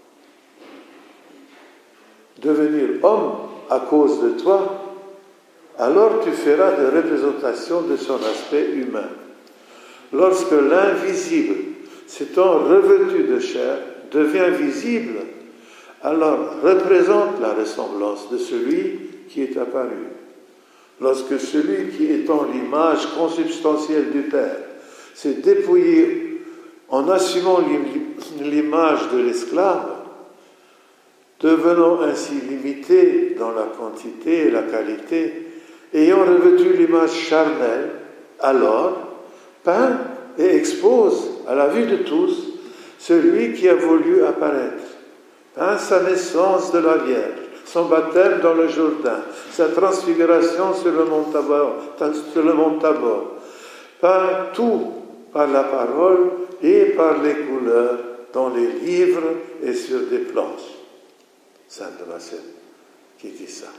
devenir homme à cause de toi, alors tu feras des représentations de son aspect humain. Lorsque l'invisible, s'étant revêtu de chair, devient visible, alors représente la ressemblance de celui qui est apparu. Lorsque celui qui étant l'image consubstantielle du Père s'est dépouillé en assumant l'image de l'esclave, devenant ainsi limité dans la quantité et la qualité, ayant revêtu l'image charnelle, alors peint et expose à la vue de tous celui qui a voulu apparaître. Peint sa naissance de la Vierge, son baptême dans le Jourdain, sa transfiguration sur le mont Tabor, sur le mont Tabor. Peint tout par la parole et par les couleurs dans les livres et sur des planches. Saint Damascène qui dit ça.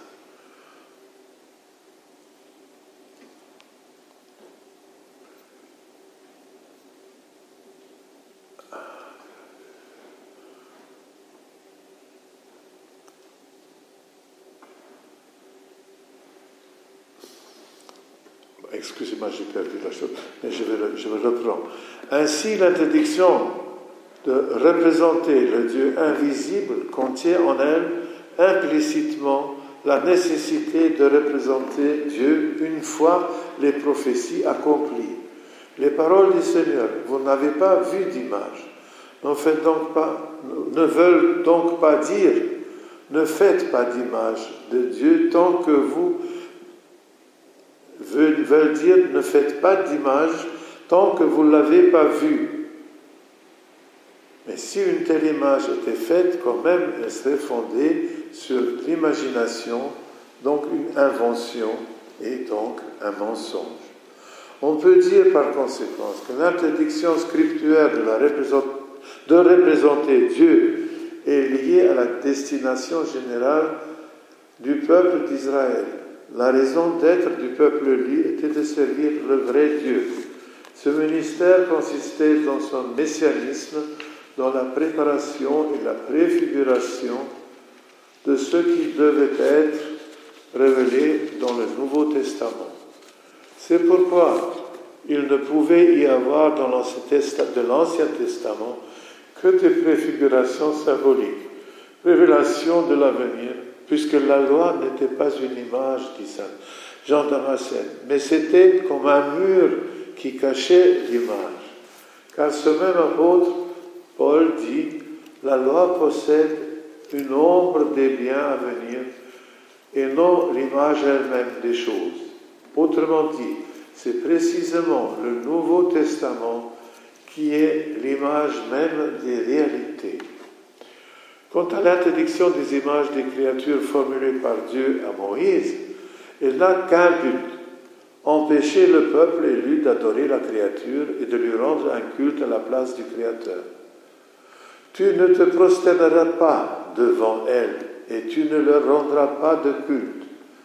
Excusez-moi, j'ai perdu la chose, mais je, vais, je me reprends. Ainsi, l'interdiction de représenter le Dieu invisible contient en elle implicitement la nécessité de représenter Dieu une fois les prophéties accomplies. Les paroles du Seigneur, vous n'avez pas vu d'image, ne, faites donc pas, ne veulent donc pas dire, ne faites pas d'image de Dieu tant que vous veulent, veulent dire, ne faites pas d'image tant que vous ne l'avez pas vu. Mais si une telle image était faite, quand même, elle serait fondée sur l'imagination, donc une invention et donc un mensonge. On peut dire par conséquence que l'interdiction scripturaire de, la représent... de représenter Dieu est liée à la destination générale du peuple d'Israël. La raison d'être du peuple était de servir le vrai Dieu. Ce ministère consistait dans son messianisme, dans la préparation et la préfiguration de ce qui devait être révélé dans le Nouveau Testament. C'est pourquoi il ne pouvait y avoir dans de l'Ancien Testament que des préfigurations symboliques, révélations de l'avenir, puisque la loi n'était pas une image, dit Saint Jean Damascène, mais c'était comme un mur qui cachait l'image. Car ce même apôtre, Paul dit, la loi possède une ombre des biens à venir et non l'image elle-même des choses. Autrement dit, c'est précisément le Nouveau Testament qui est l'image même des réalités. Quant à l'interdiction des images des créatures formulées par Dieu à Moïse, elle n'a qu'un but, empêcher le peuple élu d'adorer la créature et de lui rendre un culte à la place du Créateur. Tu ne te prosterneras pas devant elle et tu ne leur rendras pas de culte.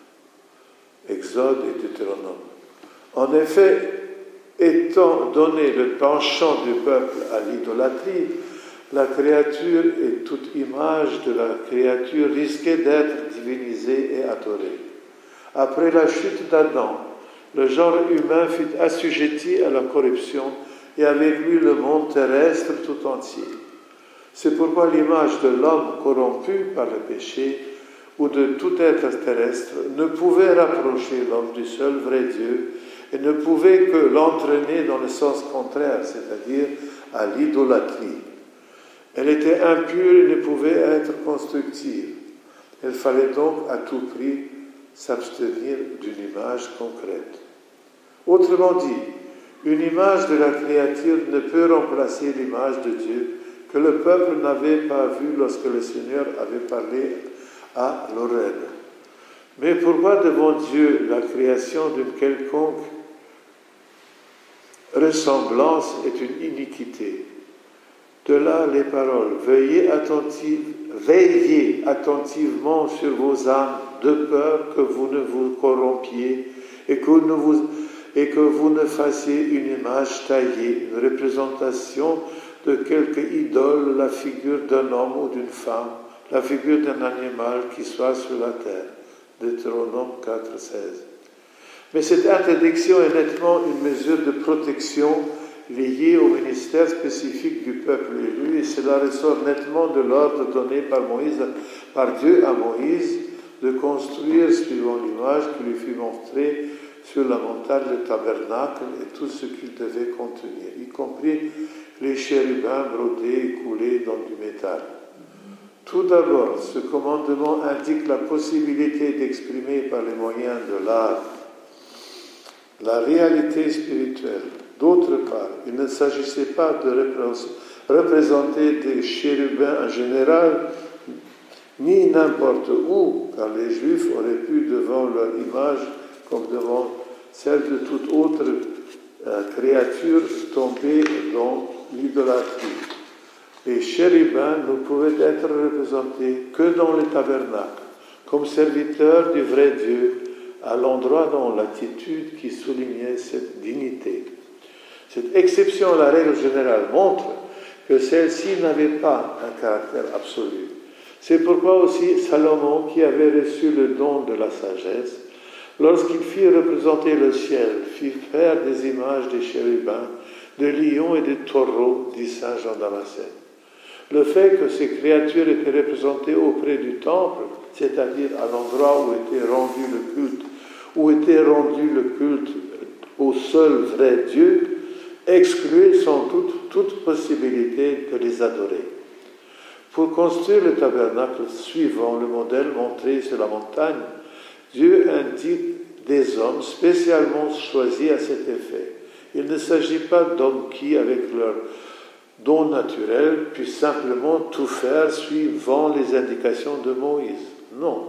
Exode et Deutéronome. En effet, étant donné le penchant du peuple à l'idolâtrie, la créature et toute image de la créature risquait d'être divinisée et adorée. Après la chute d'Adam, le genre humain fut assujetti à la corruption et avec lui le monde terrestre tout entier. C'est pourquoi l'image de l'homme corrompu par le péché ou de tout être terrestre ne pouvait rapprocher l'homme du seul vrai Dieu et ne pouvait que l'entraîner dans le sens contraire, c'est-à-dire à l'idolâtrie. Elle était impure et ne pouvait être constructive. Il fallait donc à tout prix s'abstenir d'une image concrète. Autrement dit, une image de la créature ne peut remplacer l'image de Dieu que le peuple n'avait pas vue lorsque le Seigneur avait parlé à l'oreille. Mais pourquoi devant Dieu la création d'une quelconque ressemblance est une iniquité? De là les paroles, veillez, attentive, veillez attentivement sur vos âmes, de peur que vous ne vous corrompiez et que, ne vous, et que vous ne fassiez une image taillée, une représentation de quelque idole, la figure d'un homme ou d'une femme, la figure d'un animal qui soit sur la terre. Deutéronome quatre, seize. Mais cette interdiction est nettement une mesure de protection liée au ministère spécifique du peuple élu, et cela ressort nettement de l'ordre donné par Moïse, par Dieu à Moïse, de construire, suivant l'image qui lui fut montrée sur la montagne, le tabernacle et tout ce qu'il devait contenir, y compris les chérubins brodés et coulés dans du métal. Tout d'abord, ce commandement indique la possibilité d'exprimer par les moyens de l'art la réalité spirituelle. D'autre part, il ne s'agissait pas de représenter des chérubins en général, ni n'importe où, car les Juifs auraient pu, devant leur image, comme devant celle de toute autre euh, créature, tomber dans l'idolâtrie. Les chérubins ne pouvaient être représentés que dans le tabernacle, comme serviteurs du vrai Dieu, à l'endroit dans l'attitude qui soulignait cette dignité. Cette exception à la règle générale montre que celle-ci n'avait pas un caractère absolu. C'est pourquoi aussi Salomon, qui avait reçu le don de la sagesse, lorsqu'il fit représenter le ciel, fit faire des images des chérubins, de lions et de taureaux, dit saint Jean Damascène. Le fait que ces créatures étaient représentées auprès du temple, c'est-à-dire à l'endroit où était rendu le culte, où était rendu le culte au seul vrai Dieu, excluait sans doute toute possibilité de les adorer. Pour construire le tabernacle suivant le modèle montré sur la montagne, Dieu indique des hommes spécialement choisis à cet effet. Il ne s'agit pas d'hommes qui, avec leur don naturel, puissent simplement tout faire suivant les indications de Moïse. Non.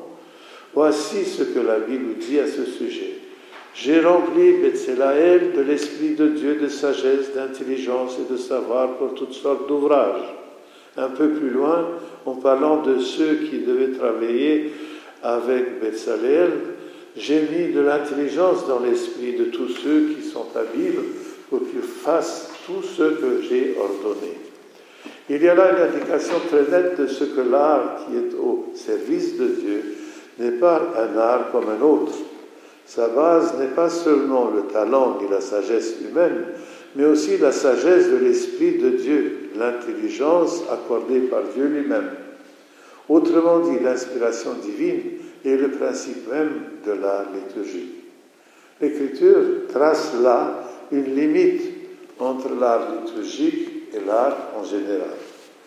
Voici ce que la Bible dit à ce sujet. J'ai rempli Bethléem de l'Esprit de Dieu, de sagesse, d'intelligence et de savoir pour toutes sortes d'ouvrages. Un peu plus loin, en parlant de ceux qui devaient travailler avec Bethléem, j'ai mis de l'intelligence dans l'esprit de tous ceux qui sont habiles pour qu'ils fassent tout ce que j'ai ordonné. Il y a là une indication très nette de ce que l'art qui est au service de Dieu n'est pas un art comme un autre. Sa base n'est pas seulement le talent ni la sagesse humaine, mais aussi la sagesse de l'Esprit de Dieu, l'intelligence accordée par Dieu lui-même. Autrement dit, l'inspiration divine est le principe même de l'art liturgique. L'Écriture trace là une limite entre l'art liturgique et l'art en général.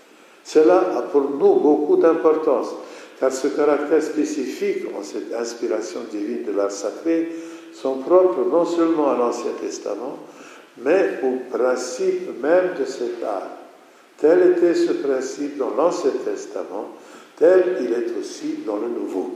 Cela a pour nous beaucoup d'importance, car ce caractère spécifique en cette inspiration divine de l'art sacré sont propres non seulement à l'Ancien Testament, mais au principe même de cet art. Tel était ce principe dans l'Ancien Testament, tel il est aussi dans le Nouveau.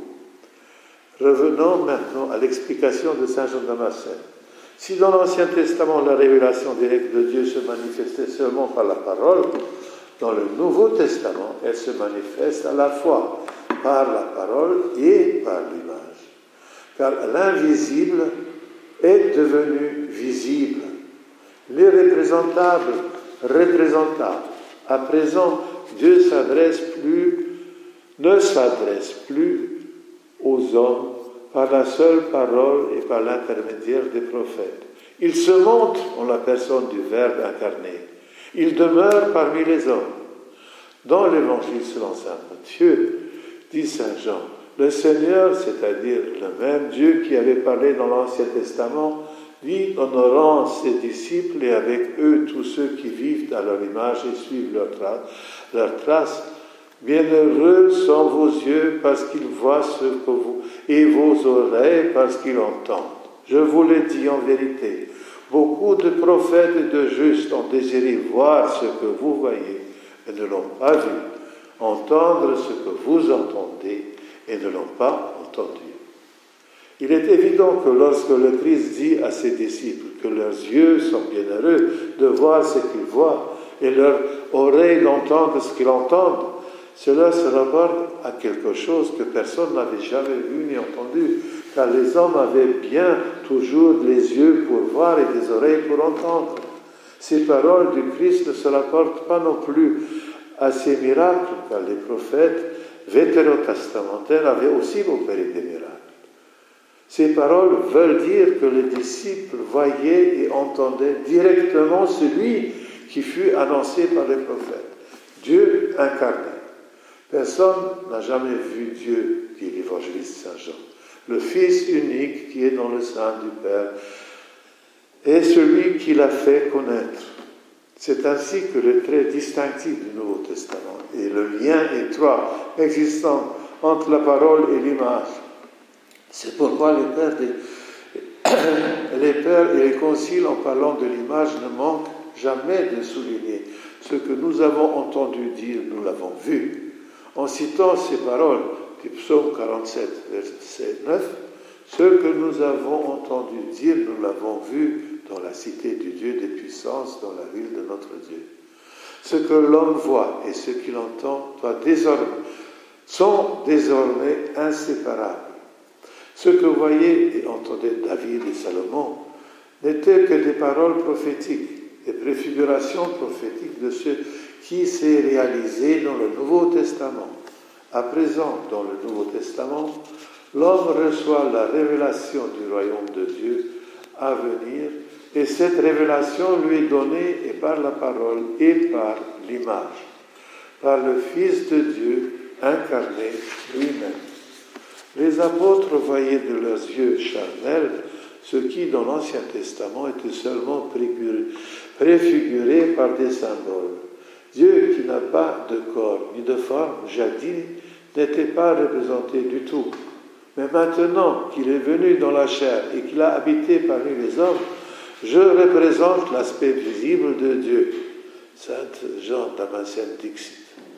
Revenons maintenant à l'explication de saint Jean Damascène. Si dans l'Ancien Testament la révélation directe de Dieu se manifestait seulement par la parole, dans le Nouveau Testament, elle se manifeste à la fois par la parole et par l'image. Car l'invisible est devenu visible, l'irreprésentable représentable. À présent, Dieu s'adresse plus, ne s'adresse plus aux hommes par la seule parole et par l'intermédiaire des prophètes. Il se montre en la personne du Verbe incarné. Il demeure parmi les hommes. Dans l'Évangile selon saint Matthieu, dit saint Jean, le Seigneur, c'est-à-dire le même Dieu qui avait parlé dans l'Ancien Testament, vit en honorant ses disciples et avec eux tous ceux qui vivent à leur image et suivent leurs tra- leur traces. Bienheureux sont vos yeux parce qu'ils voient ce que vous, et vos oreilles parce qu'ils entendent. Je vous le dis en vérité, beaucoup de prophètes et de justes ont désiré voir ce que vous voyez et ne l'ont pas vu, entendre ce que vous entendez et ne l'ont pas entendu. Il est évident que lorsque le Christ dit à ses disciples que leurs yeux sont bienheureux de voir ce qu'ils voient et leurs oreilles d'entendre ce qu'ils entendent, cela se rapporte à quelque chose que personne n'avait jamais vu ni entendu, car les hommes avaient bien toujours les yeux pour voir et des oreilles pour entendre. Ces paroles du Christ ne se rapportent pas non plus à ces miracles, car les prophètes vétérotestamentaires avaient aussi opéré des miracles. Ces paroles veulent dire que les disciples voyaient et entendaient directement celui qui fut annoncé par les prophètes, Dieu incarné. Personne n'a jamais vu Dieu, dit l'évangéliste Saint Jean. Le Fils unique qui est dans le sein du Père est celui qui l'a fait connaître. C'est ainsi que le trait distinctif du Nouveau Testament et le lien étroit existant entre la parole et l'image. C'est pourquoi les pères, des, les pères et les conciles, en parlant de l'image, ne manquent jamais de souligner ce que nous avons entendu dire, nous l'avons vu. En citant ces paroles du psaume quarante-sept, verset neuf, ce que nous avons entendu dire, nous l'avons vu dans la cité du Dieu des puissances, dans la ville de notre Dieu. Ce que l'homme voit et ce qu'il entend doit désormais, sont désormais inséparables. Ce que voyaient et entendaient David et Salomon n'étaient que des paroles prophétiques, des préfigurations prophétiques de ce qui s'est réalisé dans le Nouveau Testament. À présent, dans le Nouveau Testament, l'homme reçoit la révélation du royaume de Dieu à venir, et cette révélation lui est donnée et par la parole et par l'image, par le Fils de Dieu incarné lui-même. Les apôtres voyaient de leurs yeux charnels ce qui, dans l'Ancien Testament, était seulement préfiguré par des symboles. Dieu, qui n'a pas de corps ni de forme, jadis, n'était pas représenté du tout. Mais maintenant qu'il est venu dans la chair et qu'il a habité parmi les hommes, je représente l'aspect visible de Dieu. Saint Jean Damascène Dixit.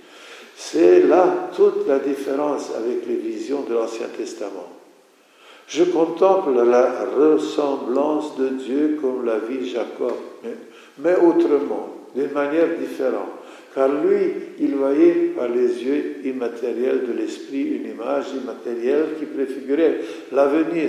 C'est là toute la différence avec les visions de l'Ancien Testament. Je contemple la ressemblance de Dieu comme l'a vu Jacob, mais, mais autrement, d'une manière différente. Car lui, il voyait par les yeux immatériels de l'esprit une image immatérielle qui préfigurait l'avenir.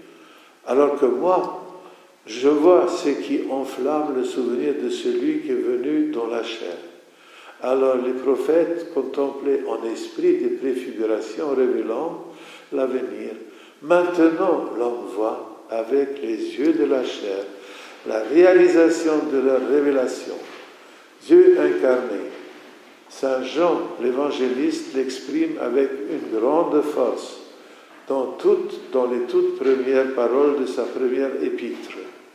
Alors que moi, je vois ce qui enflamme le souvenir de celui qui est venu dans la chair. Alors les prophètes contemplaient en esprit des préfigurations révélant l'avenir. Maintenant, l'homme voit avec les yeux de la chair la réalisation de leur révélation. Dieu incarné. Saint Jean, l'évangéliste, l'exprime avec une grande force dans, toutes, dans les toutes premières paroles de sa première épître.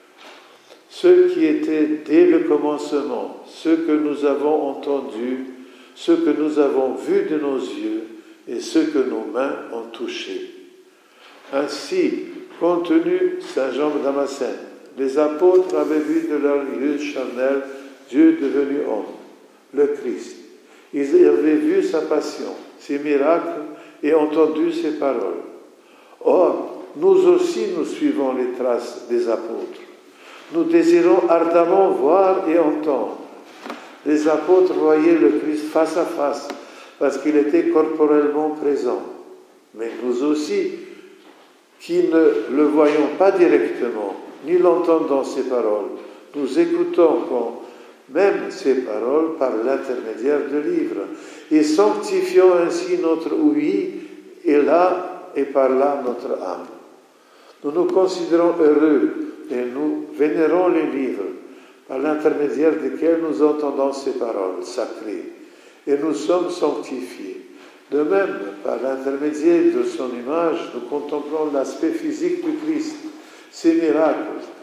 Ce qui était dès le commencement, ce que nous avons entendu, ce que nous avons vu de nos yeux et ce que nos mains ont touché. Ainsi, compte tenu Saint Jean de Damascène, les apôtres avaient vu de leurs yeux charnels Dieu devenu homme, le Christ. Ils avaient vu sa passion, ses miracles et entendu ses paroles. Or, nous aussi nous suivons les traces des apôtres. Nous désirons ardemment voir et entendre. Les apôtres voyaient le Christ face à face parce qu'il était corporellement présent. Mais nous aussi, qui ne le voyons pas directement, ni l'entendons ses paroles, nous écoutons quand même ces paroles par l'intermédiaire de livres, et sanctifions ainsi notre ouïe, et là et par là notre âme. Nous nous considérons heureux, et nous vénérons les livres, par l'intermédiaire desquels nous entendons ces paroles sacrées, et nous sommes sanctifiés. De même, par l'intermédiaire de son image, nous contemplons l'aspect physique du Christ, ses miracles,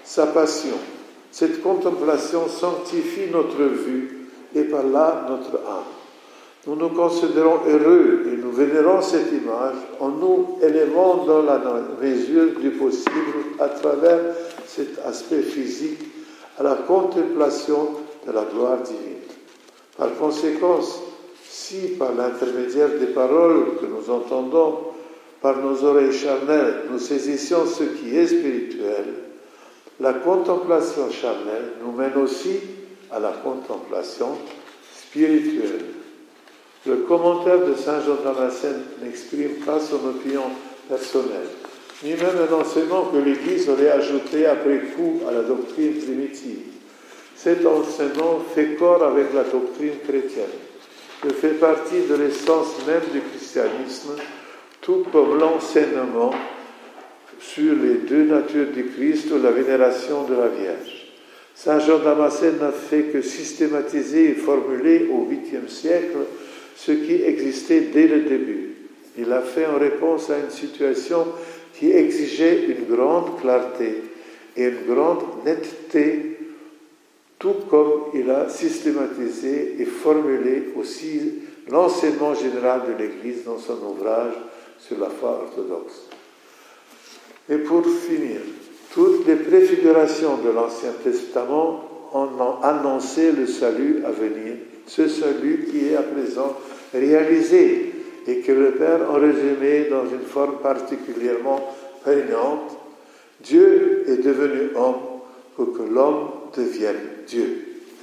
sa passion. Cette contemplation sanctifie notre vue et par là notre âme. Nous nous considérons heureux et nous vénérons cette image en nous élevant dans la mesure du possible à travers cet aspect physique à la contemplation de la gloire divine. Par conséquent, si par l'intermédiaire des paroles que nous entendons, par nos oreilles charnelles, nous saisissions ce qui est spirituel, la contemplation charnelle nous mène aussi à la contemplation spirituelle. Le commentaire de saint Jean Damascène n'exprime pas son opinion personnelle, ni même un enseignement que l'Église aurait ajouté après coup à la doctrine primitive. Cet enseignement fait corps avec la doctrine chrétienne. Il fait partie de l'essence même du christianisme, tout comme l'enseignement sur les deux natures du Christ ou la vénération de la Vierge. Saint Jean Damascène n'a fait que systématiser et formuler au huitième siècle ce qui existait dès le début. Il l'a fait en réponse à une situation qui exigeait une grande clarté et une grande netteté, tout comme il a systématisé et formulé aussi l'enseignement général de l'Église dans son ouvrage sur la foi orthodoxe. Et pour finir, toutes les préfigurations de l'Ancien Testament ont annoncé le salut à venir, ce salut qui est à présent réalisé et que le Père a résumé dans une forme particulièrement prégnante. Dieu est devenu homme pour que l'homme devienne Dieu.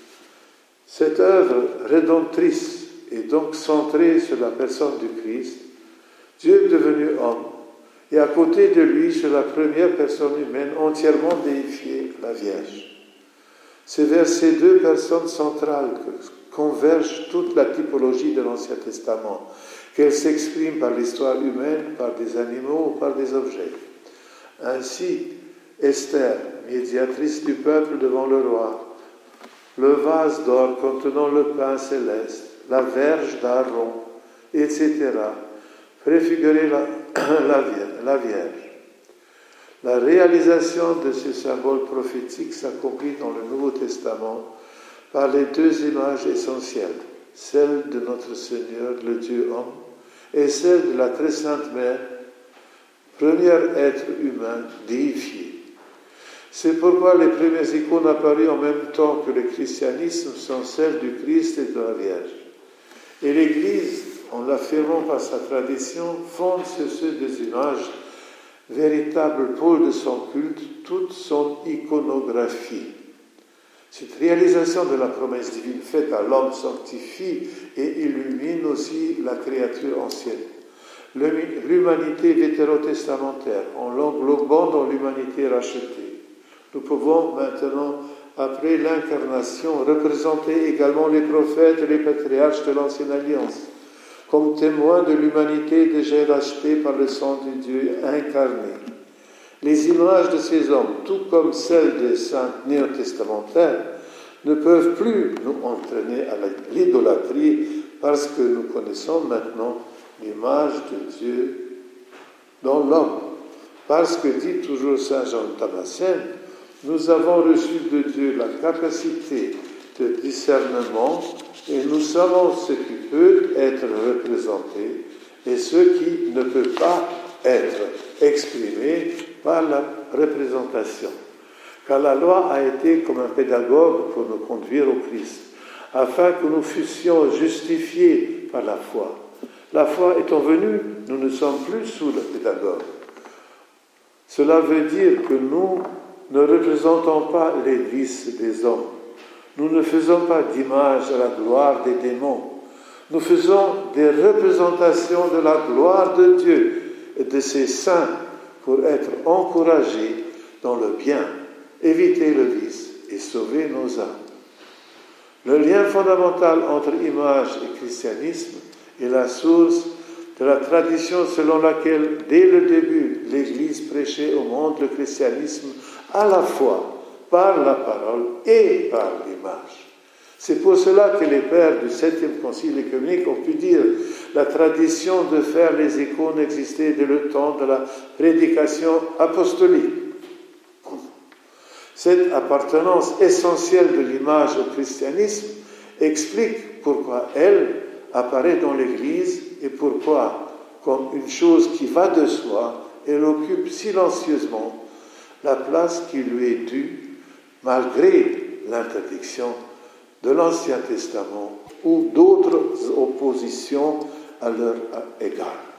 Cette œuvre rédemptrice est donc centrée sur la personne du Christ, Dieu devenu homme, et à côté de lui, sur la première personne humaine entièrement déifiée, la Vierge. C'est vers ces deux personnes centrales que converge toute la typologie de l'Ancien Testament, qu'elle s'exprime par l'histoire humaine, par des animaux ou par des objets. Ainsi, Esther, médiatrice du peuple devant le roi, le vase d'or contenant le pain céleste, la verge d'Aaron, et cetera, préfigurer la, la, la Vierge. La réalisation de ce symbole prophétique s'accomplit dans le Nouveau Testament par les deux images essentielles, celle de notre Seigneur, le Dieu homme, et celle de la très sainte Mère, premier être humain déifié. C'est pourquoi les premières icônes apparues en même temps que le christianisme sont celles du Christ et de la Vierge. Et l'Église, en l'affirmant par sa tradition, fonde sur ceux des images, véritable pôle de son culte, toute son iconographie. Cette réalisation de la promesse divine faite à l'homme sanctifie et illumine aussi la créature ancienne. L'humanité vétérotestamentaire, en l'englobant dans l'humanité rachetée. Nous pouvons maintenant, après l'incarnation, représenter également les prophètes et les patriarches de l'Ancienne Alliance, comme témoins de l'humanité déjà rachetée par le sang du Dieu incarné. Les images de ces hommes, tout comme celles des saints néo-testamentaires, ne peuvent plus nous entraîner à l'idolâtrie parce que nous connaissons maintenant l'image de Dieu dans l'homme. Parce que, dit toujours saint Jean Damascène, nous avons reçu de Dieu la capacité de discernement et nous savons ce qui peut être représenté et ce qui ne peut pas être exprimé par la représentation. Car la loi a été comme un pédagogue pour nous conduire au Christ, afin que nous fussions justifiés par la foi. La foi étant venue, nous ne sommes plus sous le pédagogue. Cela veut dire que nous ne représentons pas les vices des hommes. Nous ne faisons pas d'image à la gloire des démons. Nous faisons des représentations de la gloire de Dieu et de ses saints pour être encouragés dans le bien, éviter le vice et sauver nos âmes. Le lien fondamental entre image et christianisme est la source de la tradition selon laquelle, dès le début, l'Église prêchait au monde le christianisme à la fois par la parole et par l'image. C'est pour cela que les pères du septième concile œcuménique ont pu dire la tradition de faire les icônes existait dès le temps de la prédication apostolique. Cette appartenance essentielle de l'image au christianisme explique pourquoi elle apparaît dans l'Église et pourquoi, comme une chose qui va de soi, elle occupe silencieusement la place qui lui est due, malgré l'interdiction de l'Ancien Testament ou d'autres oppositions à leur égard.